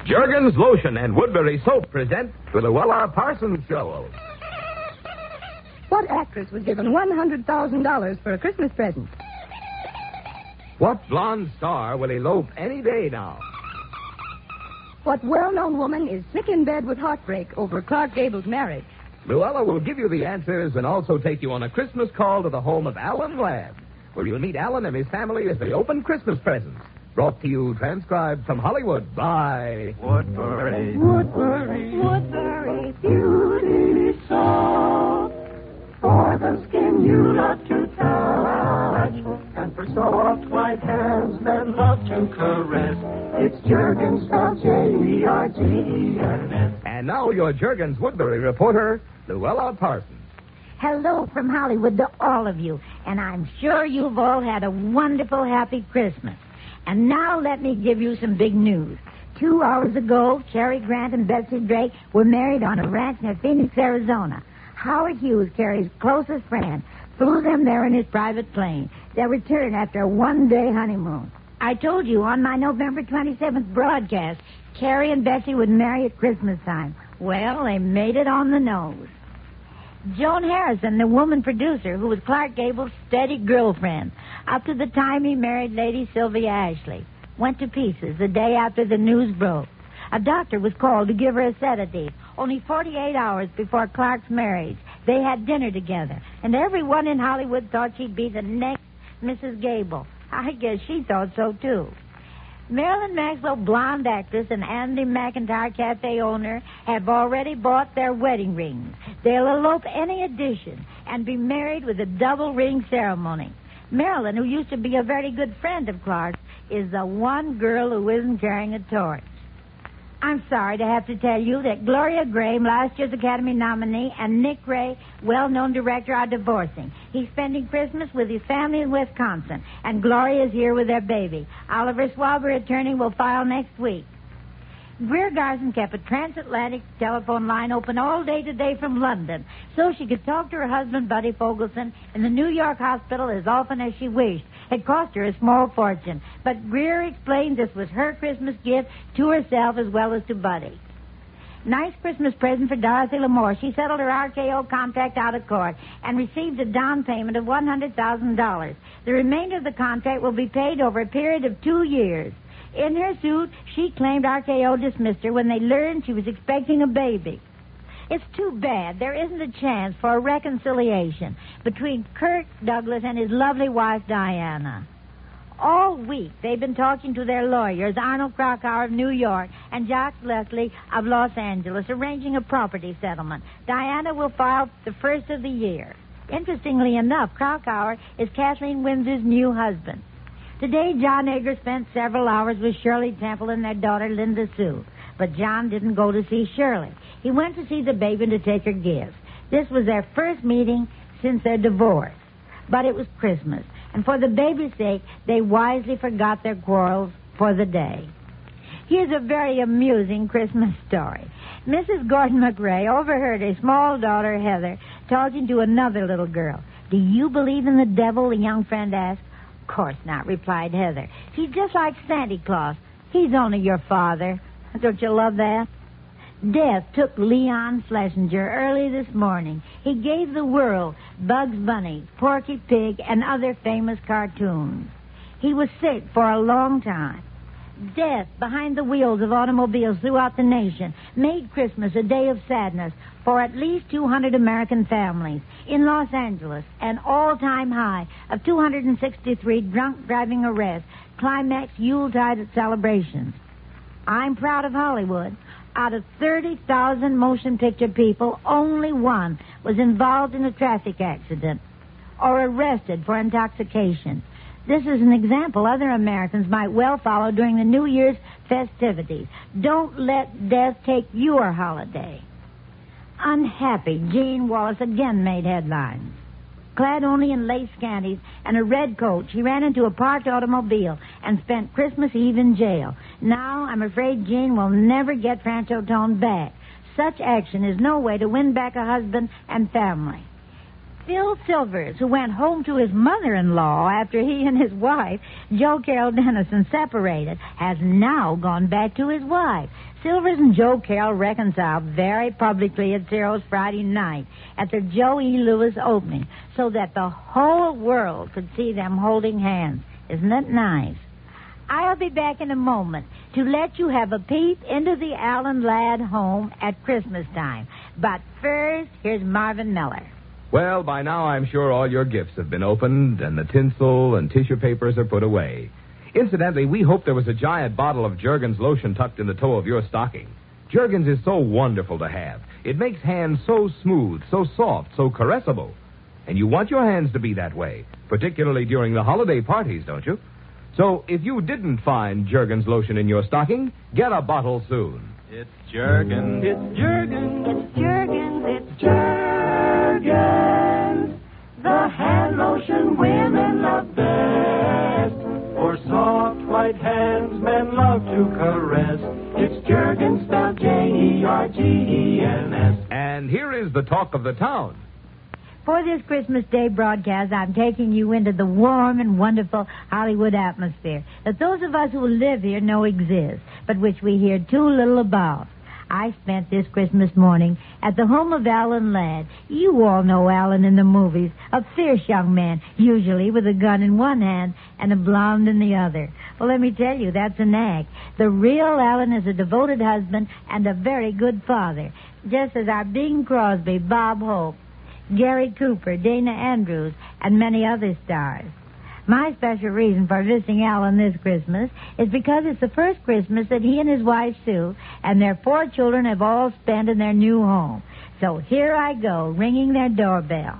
Jergens Lotion and Woodbury Soap present the Luella Parsons Show. What actress was given $100,000 for a Christmas present? What blonde star will elope any day now? What well-known woman is sick in bed with heartbreak over Clark Gable's marriage? Luella will give you the answers and also take you on a Christmas call to the home of Alan Ladd, where you'll meet Alan and his family as they open Christmas presents. Brought to you, transcribed from Hollywood by Woodbury. Woodbury. Woodbury. Beauty soap. For the skin you love to touch. And for soft white hands that love to caress. It's Jergens, spelled Jergens. And now your Jergens Woodbury reporter, Luella Parsons. Hello from Hollywood to all of you. And I'm sure you've all had a wonderful, happy Christmas. And now let me give you some big news. 2 hours ago, Cary Grant and Betsy Drake were married on a ranch near Phoenix, Arizona. Howard Hughes, Cary's closest friend, flew them there in his private plane. They returned after a one-day honeymoon. I told you on my November 27th broadcast, Cary and Betsy would marry at Christmas time. Well, they made it on the nose. Joan Harrison, the woman producer who was Clark Gable's steady girlfriend, up to the time he married Lady Sylvia Ashley, went to pieces the day after the news broke. A doctor was called to give her a sedative. Only 48 hours before Clark's marriage, they had dinner together, and everyone in Hollywood thought she'd be the next Mrs. Gable. I guess she thought so, too. Marilyn Maxwell, blonde actress, and Andy McIntyre, cafe owner, have already bought their wedding rings. They'll elope any edition and be married with a double ring ceremony. Marilyn, who used to be a very good friend of Clark's, is the one girl who isn't carrying a torch. I'm sorry to have to tell you that Gloria Grahame, last year's Academy nominee, and Nick Ray, well-known director, are divorcing. He's spending Christmas with his family in Wisconsin, and Gloria's here with their baby. Oliver Schwab, her attorney, will file next week. Greer Garson kept a transatlantic telephone line open all day today from London so she could talk to her husband, Buddy Fogelson, in the New York hospital as often as she wished. It cost her a small fortune, but Greer explained this was her Christmas gift to herself as well as to Buddy. Nice Christmas present for Dorothy L'Amour. She settled her RKO contract out of court and received a down payment of $100,000. The remainder of the contract will be paid over a period of 2 years. In her suit, she claimed RKO dismissed her when they learned she was expecting a baby. It's too bad there isn't a chance for a reconciliation between Kirk Douglas and his lovely wife, Diana. All week, they've been talking to their lawyers, Arnold Krakauer of New York and Jacques Leslie of Los Angeles, arranging a property settlement. Diana will file the first of the year. Interestingly enough, Krakauer is Kathleen Windsor's new husband. Today, John Edgar spent several hours with Shirley Temple and their daughter, Linda Sue. But John didn't go to see Shirley. He went to see the baby and to take her gifts. This was their first meeting since their divorce. But it was Christmas, and for the baby's sake, they wisely forgot their quarrels for the day. Here's a very amusing Christmas story. Mrs. Gordon McRae overheard a small daughter, Heather, talking to another little girl. "Do you believe in the devil?" the young friend asked. "Of course not," replied Heather. "He's just like Santa Claus. He's only your father." Don't you love that? Death took Leon Schlesinger early this morning. He gave the world Bugs Bunny, Porky Pig, and other famous cartoons. He was sick for a long time. Death behind the wheels of automobiles throughout the nation made Christmas a day of sadness for at least 200 American families. In Los Angeles, an all-time high of 263 drunk driving arrests climaxed Yuletide celebrations. I'm proud of Hollywood. Out of 30,000 motion picture people, only one was involved in a traffic accident or arrested for intoxication. This is an example other Americans might well follow during the New Year's festivities. Don't let death take your holiday. Unhappy Gene Wallace again made headlines. Clad only in lace scanties and a red coat, she ran into a parked automobile and spent Christmas Eve in jail. Now, I'm afraid Jean will never get Francho Tone back. Such action is no way to win back a husband and family. Phil Silvers, who went home to his mother-in-law after he and his wife, Jo Carroll Dennison, separated, has now gone back to his wife. Silvers and Jo Carroll reconciled very publicly at Ciro's Friday night at the Joe E. Lewis opening so that the whole world could see them holding hands. Isn't it nice? I'll be back in a moment to let you have a peep into the Allen Ladd home at Christmas time. But first, here's Marvin Miller. Well, by now I'm sure all your gifts have been opened and the tinsel and tissue papers are put away. Incidentally, we hope there was a giant bottle of Jergens lotion tucked in the toe of your stocking. Jergens is so wonderful to have. It makes hands so smooth, so soft, so caressable. And you want your hands to be that way, particularly during the holiday parties, don't you? So if you didn't find Jergens lotion in your stocking, get a bottle soon. It's Jergens. It's Jergens. It's Jergens. It's Jergens. The hand lotion women love best. For soft white hands men love to caress. It's Jergens, spelled Jergens. And here is the talk of the town. For this Christmas Day broadcast, I'm taking you into the warm and wonderful Hollywood atmosphere that those of us who live here know exists, but which we hear too little about. I spent this Christmas morning at the home of Alan Ladd. You all know Alan in the movies, a fierce young man, usually with a gun in one hand and a blonde in the other. Well, let me tell you, that's an act. The real Alan is a devoted husband and a very good father, just as our Bing Crosby, Bob Hope, Gary Cooper, Dana Andrews, and many other stars. My special reason for visiting Alan this Christmas is because it's the first Christmas that he and his wife, Sue, and their 4 children have all spent in their new home. So here I go, ringing their doorbell.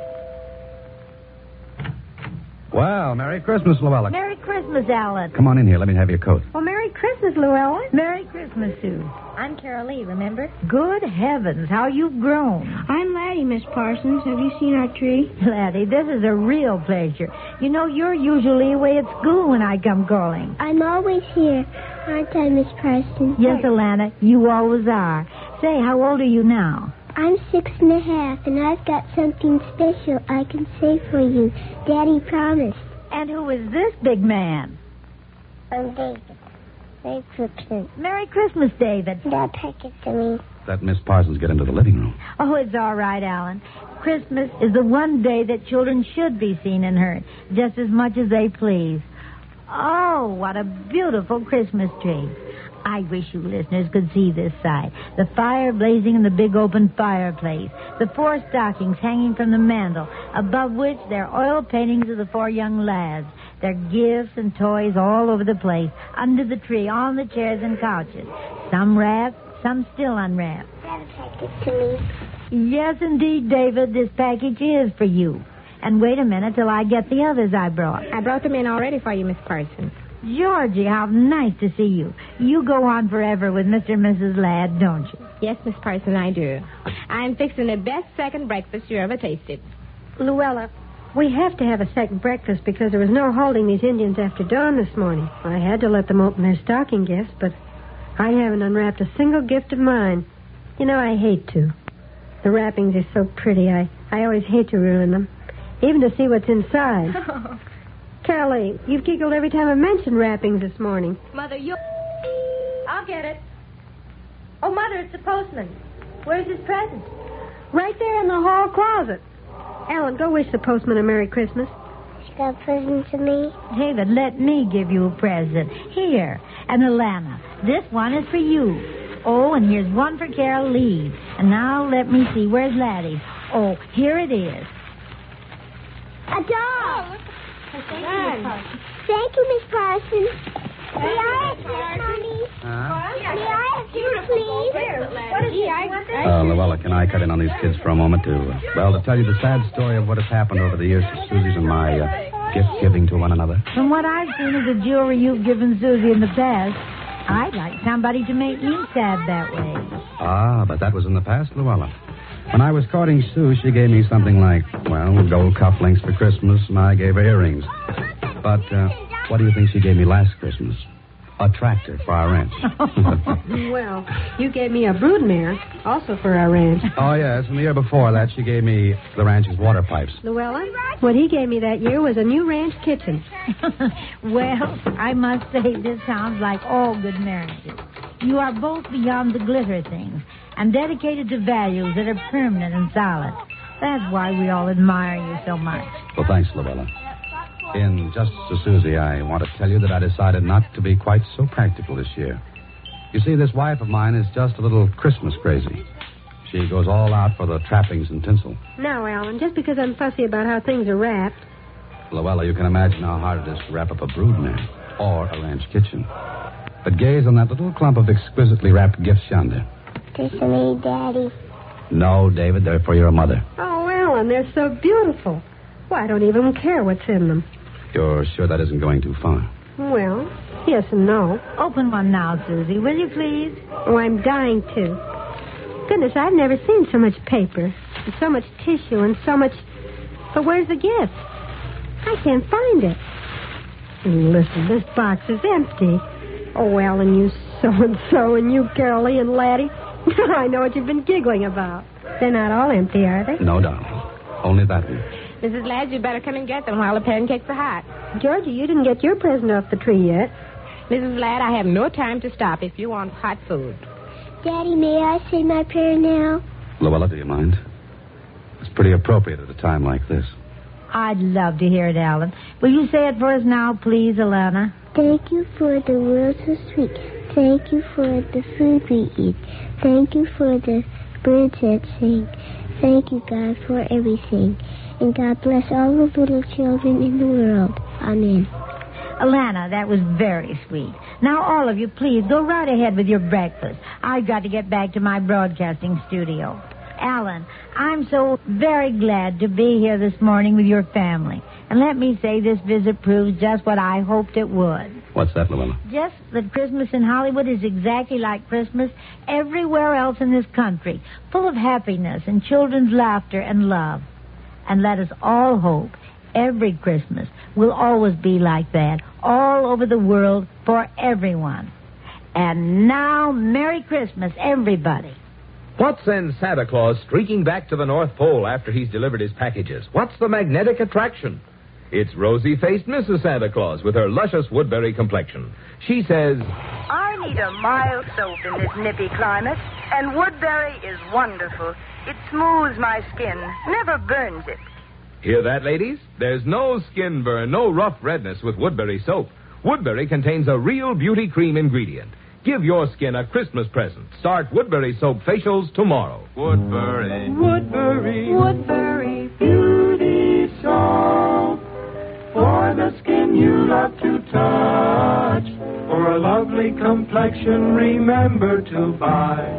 Well, Merry Christmas, Luella. Merry Christmas, Alan. Come on in here. Let me have your coat. Well, Merry Christmas, Luella. Merry Christmas, Sue. I'm Carol Lee, remember? Good heavens, how you've grown. I'm Laddie, Miss Parsons. Have you seen our tree? Laddie, this is a real pleasure. You know, you're usually away at school when I come calling. I'm always here, aren't I, Miss Parsons? Yes, Alana, you always are. Say, how old are you now? I'm 6.5, and I've got something special I can say for you. Daddy promised. And who is this big man? I'm David. Merry Christmas. Merry Christmas, David. Dad, pack it to me. Let Miss Parsons get into the living room. Oh, it's all right, Alan. Christmas is the one day that children should be seen and heard, just as much as they please. Oh, what a beautiful Christmas tree. I wish you listeners could see this sight. The fire blazing in the big open fireplace. The 4 stockings hanging from the mantel, above which there are oil paintings of the 4 young lads. Their gifts and toys all over the place, under the tree, on the chairs and couches. Some wrapped, some still unwrapped. Dad, pack it to me. Yes, indeed, David, this package is for you. And wait a minute till I get the others I brought. I brought them in already for you, Miss Parsons. Georgie, how nice to see you. You go on forever with Mr. and Mrs. Ladd, don't you? Yes, Miss Parsons, I do. I'm fixing the best second breakfast you ever tasted. Luella, we have to have a second breakfast because there was no holding these Indians after dawn this morning. I had to let them open their stocking gifts, but I haven't unwrapped a single gift of mine. You know, I hate to. The wrappings are so pretty. I always hate to ruin them, even to see what's inside. Carly, you've giggled every time I mentioned wrappings this morning. Mother, I'll get it. Oh, Mother, it's the postman. Where's his present? Right there in the hall closet. Alan, go wish the postman a Merry Christmas. She got a present to me. David, let me give you a present. Here. And Alana, this one is for you. Oh, and here's one for Carol Lee. And now let me see. Where's Laddie? Oh, here it is. A doll. Thank you, Miss Parsons. May I have this, Mommy? May I have this, please? What is he? Luella, can I cut in on these kids for a moment to tell you the sad story of what has happened over the years to Susie's and my gift-giving to one another? From what I've seen of the jewelry you've given Susie in the past, I'd like somebody to make me sad that way. Ah, but that was in the past, Luella. When I was courting Sue, she gave me something like, gold cufflinks for Christmas, and I gave her earrings. But what do you think she gave me last Christmas? A tractor for our ranch. Well, you gave me a broodmare, also for our ranch. Oh, yes. And the year before that, she gave me the ranch's water pipes. Llewellyn, what he gave me that year was a new ranch kitchen. Well, I must say this sounds like all good marriages. You are both beyond the glitter things and dedicated to values that are permanent and solid. That's why we all admire you so much. Well, thanks, Luella. In Justice to Susie, I want to tell you that I decided not to be quite so practical this year. You see, this wife of mine is just a little Christmas crazy. She goes all out for the trappings and tinsel. Now, Alan, just because I'm fussy about how things are wrapped. Luella, you can imagine how hard it is to wrap up a broodmare or a ranch kitchen. But gaze on that little clump of exquisitely wrapped gifts yonder. They're for me, Daddy. No, David, they're for your mother. Oh, Alan, they're so beautiful. Why, I don't even care what's in them. You're sure that isn't going too far? Well, yes and no. Open one now, Susie, will you please? Oh, I'm dying to. Goodness, I've never seen so much paper, and so much tissue, and so much... But where's the gift? I can't find it. Listen, this box is empty. Oh, Alan, you so-and-so, and you, Carolee and Laddie. I know what you've been giggling about. They're not all empty, are they? No, darling. Only that one. Mrs. Ladd, you better come and get them while the pancakes are hot. Georgie, you didn't get your present off the tree yet. Mrs. Ladd, I have no time to stop if you want hot food. Daddy, may I say my prayer now? Luella, do you mind? It's pretty appropriate at a time like this. I'd love to hear it, Alan. Will you say it for us now, please, Alana? Thank you for the world so sweet. Thank you for the food we eat. Thank you for the birds that sing. Thank you, God, for everything. And God bless all the little children in the world. Amen. Alana, that was very sweet. Now, all of you, please, go right ahead with your breakfast. I've got to get back to my broadcasting studio. Alan, I'm so very glad to be here this morning with your family. And let me say this visit proves just what I hoped it would. What's that, Luella? Just that Christmas in Hollywood is exactly like Christmas everywhere else in this country, full of happiness and children's laughter and love. And let us all hope every Christmas will always be like that, all over the world, for everyone. And now, Merry Christmas, everybody. What sends Santa Claus streaking back to the North Pole after he's delivered his packages? What's the magnetic attraction? It's rosy-faced Mrs. Santa Claus with her luscious Woodbury complexion. She says, I need a mild soap in this nippy climate, and Woodbury is wonderful. It smooths my skin, never burns it. Hear that, ladies? There's no skin burn, no rough redness with Woodbury soap. Woodbury contains a real beauty cream ingredient. Give your skin a Christmas present. Start Woodbury soap facials tomorrow. Woodbury. Woodbury. Woodbury beauty soap. For the skin you love to touch. For a lovely complexion, remember to buy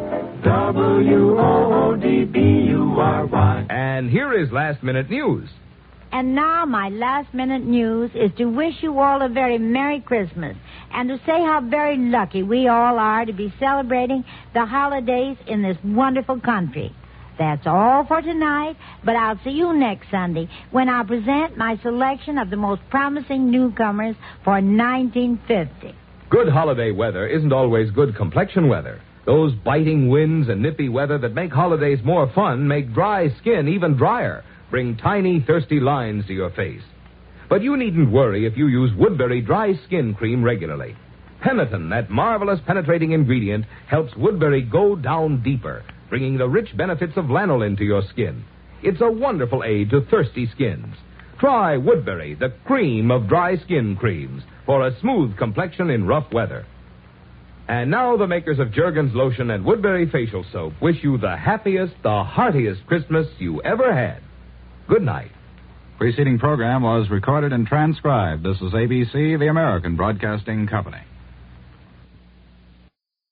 WOODBURY. And here is last-minute news. And now my last-minute news is to wish you all a very Merry Christmas and to say how very lucky we all are to be celebrating the holidays in this wonderful country. That's all for tonight, but I'll see you next Sunday when I'll present my selection of the most promising newcomers for 1950. Good holiday weather isn't always good complexion weather. Those biting winds and nippy weather that make holidays more fun make dry skin even drier, bring tiny, thirsty lines to your face. But you needn't worry if you use Woodbury Dry Skin Cream regularly. Peniton, that marvelous penetrating ingredient, helps Woodbury go down deeper, bringing the rich benefits of lanolin to your skin. It's a wonderful aid to thirsty skins. Try Woodbury, the cream of dry skin creams, for a smooth complexion in rough weather. And now the makers of Jergens Lotion and Woodbury Facial Soap wish you the happiest, the heartiest Christmas you ever had. Good night. Preceding program was recorded and transcribed. This is ABC, the American Broadcasting Company.